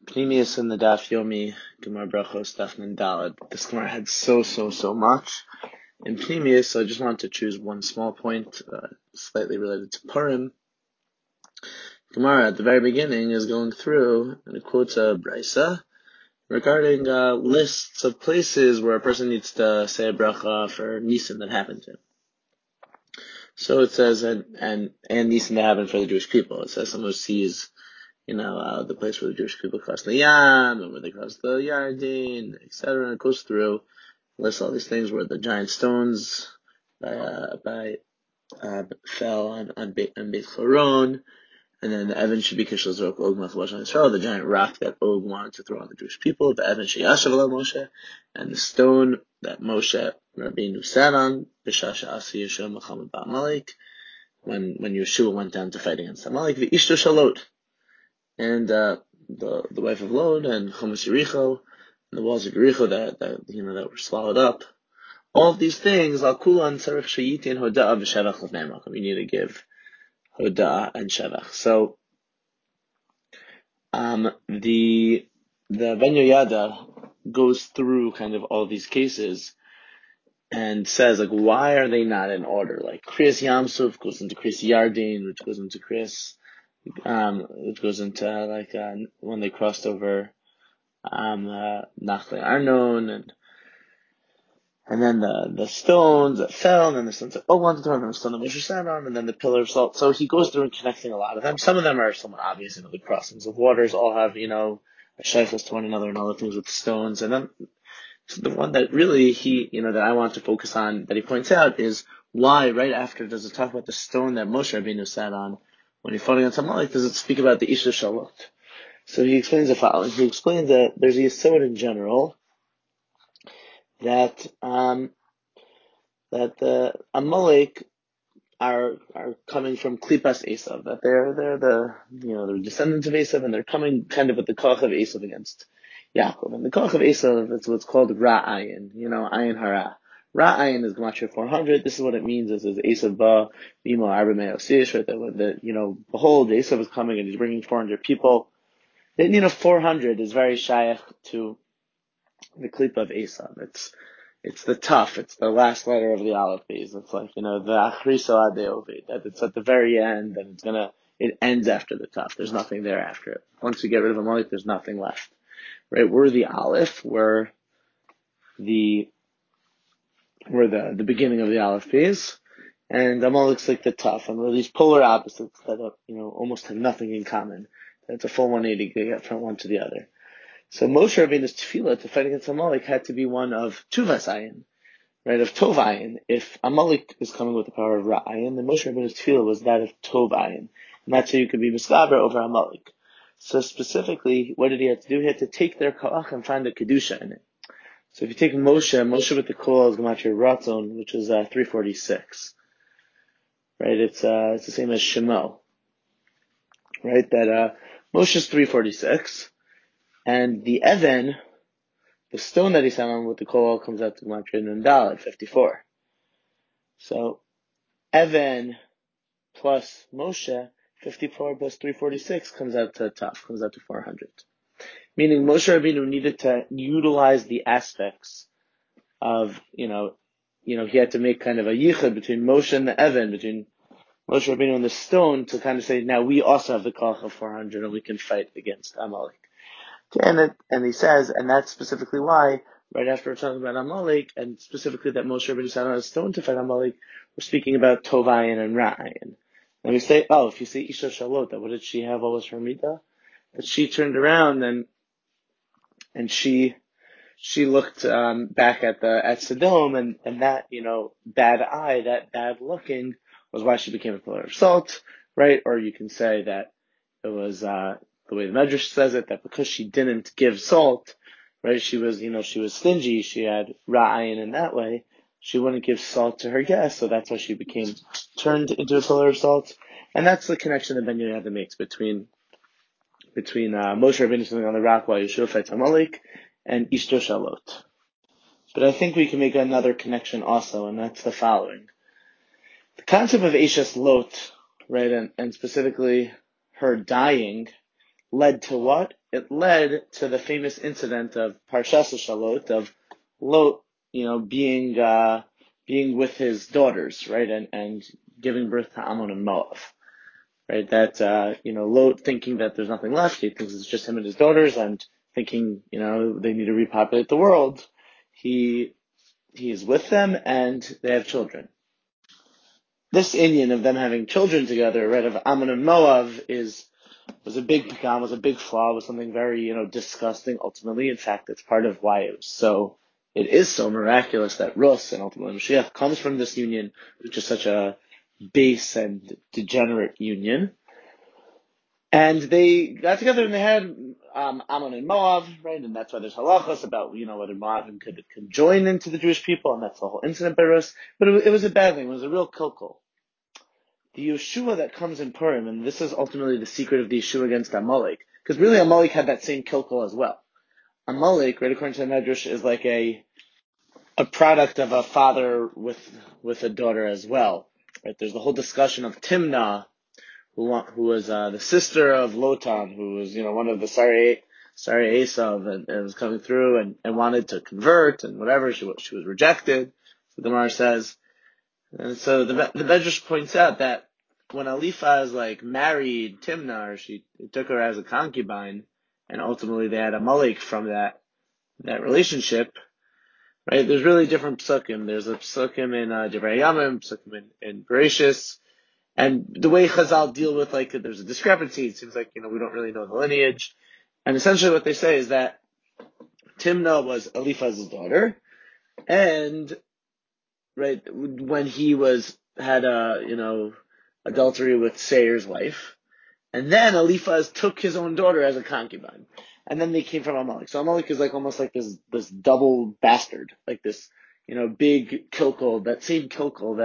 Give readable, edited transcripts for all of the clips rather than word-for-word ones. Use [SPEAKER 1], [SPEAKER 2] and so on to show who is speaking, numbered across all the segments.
[SPEAKER 1] Pneumius in the Daf Yomi, Gemara Brachos, Daf Daled. This Gemara had so much in Pneumius, so I just wanted to choose one small point, slightly related to Purim. Gemara at the very beginning is going through, and it quotes a Brisa regarding lists of places where a person needs to say a bracha for Nisan that happened to him. So it says, and Nisan that happened for the Jewish people. It says someone who sees the place where the Jewish people cross the Yam, and where they cross the Yarden, etc. And it goes through, lists all these things where the giant stones fell on Beit Choron, and then the Evan should be Kishel Zorok Og Machlosh on Israel, the giant rock that Og wanted to throw on the Jewish people, the Evan Sheyashav Ala Moshe, and the stone that Moshe Rabbeinu sat on, B'Shasha Asi Yeshua Muhammad Ba'amalek, when Yeshua went down to fight against Amalek, the Ishto Shalot, and the wife of Lod, and Chomas Yericho, and the walls of Yericho that were swallowed up. All of these things, Al Kulan Tzarich Shayitin Hoda'ah V'Shevach L'Vnei Makom. You need to give Hoda'ah and Shevach. So, the Ben Yoyada goes through kind of all these cases and says, like, why are they not in order? Like, Kriyas Yamsuf goes into Kriyas Yarden, which goes into Kriyas, which goes into, when they crossed over, Nachle Arnon, and then the stones that fell, and then the stones that wanted to throw, and then the stone that Moshe sat on, and then the pillar of salt. So he goes through and connecting a lot of them. Some of them are somewhat obvious, the crossings of waters all have, a shaykhus to one another and all the things with the stones. And then the one that really that I want to focus on, that he points out, is why right after does it talk about the stone that Moshe Rabbeinu sat on when he fought against Amalek, does it speak about the Isha Shalot? So he explains the following. He explains that there's a yesod in general that the Amalek are coming from Klipas Esav, that they're the descendants of Esav, and they're coming kind of with the koch of Esav against Yaakov. And the koch of Esav is what's called Ra'ayin, Ayin Hara. Ra'ayin is Gematria 400. This is what it means. Is Esav ba bimo arba me'osish, right? That behold, Esav is coming and he's bringing 400 people. Then 400 is very shaykh to the klipa of Esav. It's the tough. It's the last letter of the Aleph Beis. It's like, the Achriso Ade Ovid. That it's at the very end, and it ends after the tough. There's nothing there after it. Once you get rid of Amalek, there's nothing left. Right? We're the Aleph. We're the beginning of the Aleph Beis. And Amalek's like the tough. And we're these polar opposites that, almost have nothing in common. It's a full 180 to get from one to the other. So Moshe Rabbeinu's tefillah to fight against Amalek had to be one of Tuvas Ayin, right, of Tov Ayin. If Amalek is coming with the power of Ra'ayin, then Moshe Rabbeinu's tefillah was that of Tov Ayin. And that's how you could be Miskaber over Amalek. So specifically, what did he have to do? He had to take their Ka'ach and find the Kedusha in it. So if you take Moshe with the Kol is Gematria Ratzon, which is 346. Right, it's the same as Shemo. Right, that Moshe's 346. And the Evan, the stone that he sat on with the Kol, comes out to Gematria Nun Daled, 54. So, Evan plus Moshe, 54 plus 346 comes out to 400. Meaning Moshe Rabbeinu needed to utilize the aspects of, he had to make kind of a yichud between Moshe and the Evan, between Moshe Rabbeinu and the stone, to kind of say, now we also have the koch of 400 and we can fight against Amalek. And he says, and that's specifically why, right after we're talking about Amalek, and specifically that Moshe Rabbeinu sat on a stone to fight Amalek, we're speaking about Tovayin and Ra'ayin. And we say, if you say Isha Shalot, what did she have? What was her midah? That she turned around and she looked back at Sodom, and that bad eye, that bad looking, was why she became a pillar of salt, right? Or you can say that it was the way the Medrash says it, that because she didn't give salt, right? She was stingy. She had ra'ayin in that way. She wouldn't give salt to her guests, so that's why she became turned into a pillar of salt. And that's the connection that Ben Yehuda makes between Moshe Rabbeinu sitting on the rock while Yeshua fights Amalek and Ishto Shalot. But I think we can make another connection also, and that's the following. The concept of Eshes Lot, right, and specifically her dying, led to what? It led to the famous incident of Parshas Shalot, of Lot, being with his daughters, right, and giving birth to Ammon and Moab, right? That Lot thinking that there's nothing left, he thinks it's just him and his daughters, and thinking they need to repopulate the world. He is with them, and they have children. This inyan of them having children together, right, of Ammon and Moab, was a big pagam, was a big flaw, was something very, disgusting ultimately. In fact, it's part of why it is so miraculous that Rus and ultimately Mashiach comes from this union, which is such a base and degenerate union. And they got together and they had Ammon and Moab, right? And that's why there's halachos about whether Moab could join into the Jewish people, and that's the whole incident by Rus. But it was a bad thing. It was a real kilkel. The Yeshua that comes in Purim, and this is ultimately the secret of the Yeshua against Amalek, because really Amalek had that same kilkel as well. Amalek, right, according to the Medrash, is like a product of a father with a daughter as well. Right? There's the whole discussion of Timnah, who was the sister of Lotan, who was one of the Sarei Esav, and was coming through and wanted to convert and whatever. She was rejected. So the Gemara says, and so the Medrash points out that when Eliphaz married Timnah, or she took her as a concubine, and ultimately they had Amalek from that relationship. Right? There's really different psukim. There's a psukim in Divrei Yamim, psukim in Bereshis, and the way Chazal deal with there's a discrepancy. It seems like we don't really know the lineage, and essentially what they say is that Timnah was Eliphaz's daughter, and right when he had adultery with Seir's wife, and then Eliphaz took his own daughter as a concubine. And then they came from Amalek. So Amalek is almost like this double bastard, like this, big kilkel, that same kilkel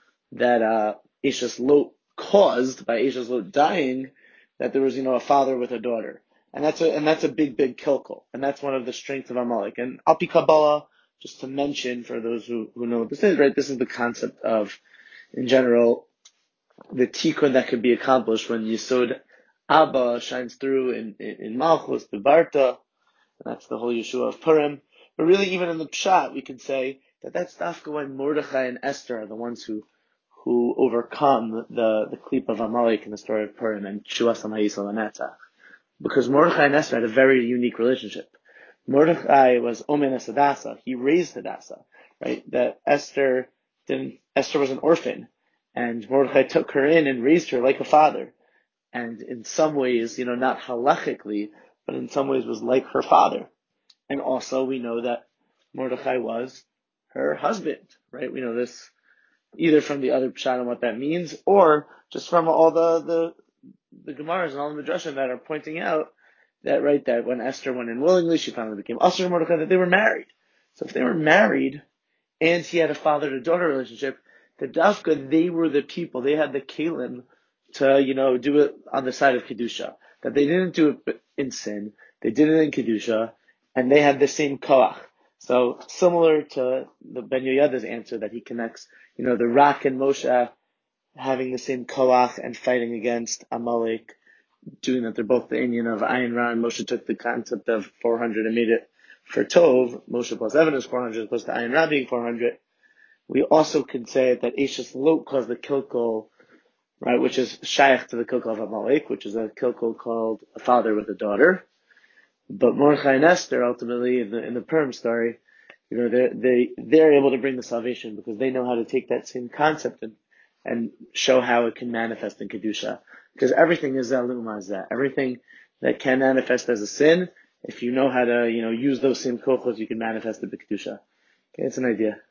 [SPEAKER 1] that Ishas Lot caused by Ishas Lot dying, that there was, a father with a daughter. And that's a big kilkel. And that's one of the strengths of Amalek. And Alpi Kabbalah, just to mention for those who know what this is, right? This is the concept of, in general, the tikkun that could be accomplished when Yesod Abba shines through in Malchus, the Barta, and that's the whole Yeshua of Purim. But really, even in the Pshat, we could say that that's dafka when Mordechai and Esther are the ones who overcome the klip of Amalek in the story of Purim and Shuas HaMayisol HaNetzach. Because Mordechai and Esther had a very unique relationship. Mordechai was Omen es Hadassah. He raised Hadassah, right? That Esther was an orphan, and Mordechai took her in and raised her like a father. And in some ways, not halachically, but in some ways was like her father. And also we know that Mordechai was her husband, right? We know this either from the other pshat and what that means, or just from all the Gemaras and all the Midrashim that are pointing out that, right, that when Esther went in willingly, she finally became Asher Mordechai, that they were married. So if they were married, and he had a father-to-daughter relationship, the dafka, they were the people, they had the kalim to, do it on the side of Kedusha. That they didn't do it in sin, they did it in Kedusha, and they had the same koach. So similar to the Ben Yoyada's answer that he connects, the Rak and Moshe having the same koach and fighting against Amalek, doing that they're both the inyan of Ayin Ra, and Moshe took the concept of 400 and made it for Tov. Moshe plus Evan is 400 as opposed to Ayin Ra being 400. We also could say that Eishes Lot caused the kilkel, right, which is shaykh to the kilkel of Amalek, which is a kilkel called a father with a daughter. But Mordechai and Esther ultimately in the Purim story, they're able to bring the salvation because they know how to take that same concept and show how it can manifest in Kedusha. Because everything is Zalumazah. Everything that can manifest as a sin, if you know how to, use those same kochos, you can manifest it in Kedusha. Okay, it's an idea.